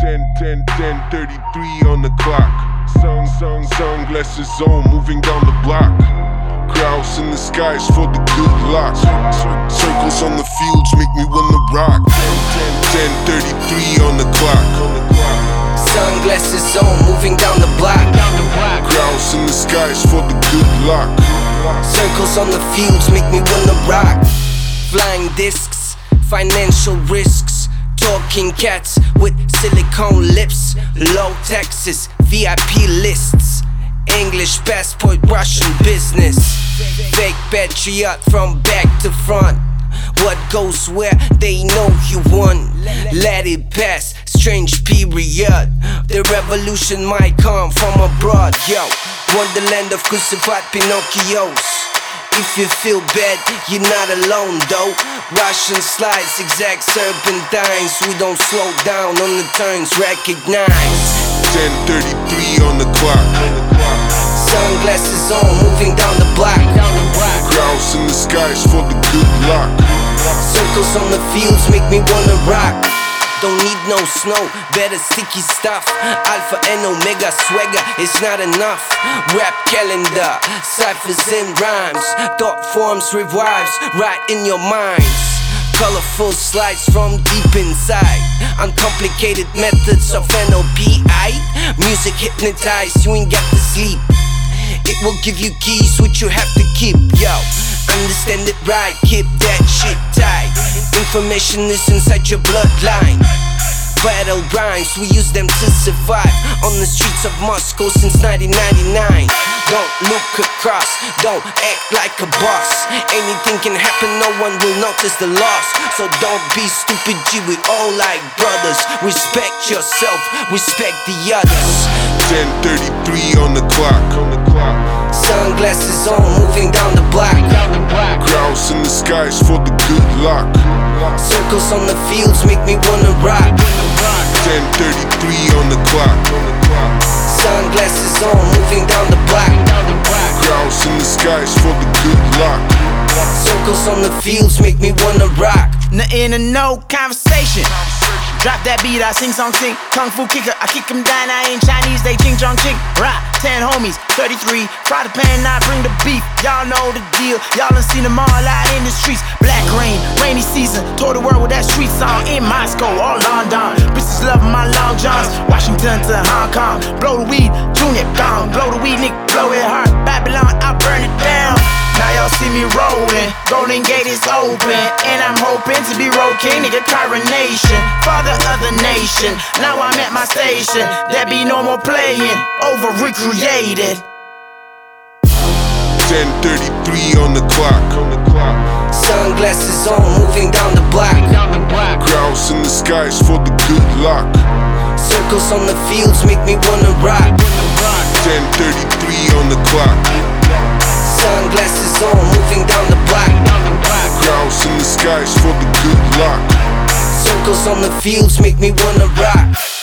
10:33 on the clock. Sunglasses on, moving down the block. Crowds in the skies for the good luck. Circles on the fields make me wanna rock. 10:33 on the clock. Sunglasses on, moving down the block. Crowds in the skies for the good luck. Circles on the fields make me wanna rock. Flying discs, financial risks. Talking cats with silicone lips. Low taxes, VIP lists. English passport, Russian business. Fake patriot from back to front. What goes where, they know you won. Let it pass, strange period. The revolution might come from abroad, yo. Wonderland of crucified Pinocchios. If you feel bad, you're not alone though. Russian slides, zigzag serpentines. We don't slow down on the turns, recognize. 10:33 on the clock. Sunglasses on, moving down the block. Crowds in the skies for the good luck. Circles on the fields make me wanna rock. Don't need no snow, better sticky stuff. Alpha and Omega swagger, it's not enough. Rap calendar, ciphers and rhymes. Thought forms revives right in your minds. Colorful slides from deep inside. Uncomplicated methods of NLP. Music hypnotized, you ain't got to sleep. It will give you keys which you have to keep, yo. Understand it right, keep that shit tight. Information is inside your bloodline. Battle rhymes, we use them to survive. On the streets of Moscow since 1999. Don't look across, don't act like a boss. Anything can happen, no one will notice the loss. So don't be stupid, G, we all like brothers. Respect yourself, respect the others. 10:33 on the clock. Sunglasses on, moving down the block. Crowds in the skies for the good luck. Circles on the fields make me wanna rock. 10:33 on the clock. Sunglasses on, moving down the block. Crowds in the skies for the good luck. Circles on the fields make me wanna rock. Nothing to no conversation. Drop that beat, I sing song sing. Kung Fu kicker, I kick them down. I ain't Chinese, they ching chong ching. Rock, 10 homies, 33. Fry the pan, I bring the beef. Y'all know the deal. Y'all done seen them all out in the streets. Black rain, rainy season. Tour the world with that street song in Moscow, all London. Bitches loving my long johns. Washington to Hong Kong. Blow the weed, tune it down. Blow the weed, nigga, blow it hard. Babylon, I'll burn it down. Now y'all see me rolling, Golden Gate is open, and I'm hoping to be road king, nigga, coronation, father of the nation. Now I'm at my station, there be no more playing, over recreated. 10:33 on the clock. Sunglasses on, moving down the block. Crowds in the skies for the good luck. Circles on the fields make me wanna rock. 10:33 on the clock. Sunglasses on, moving down the block. Crowds in the skies for the good luck. Circles on the fields make me wanna rock.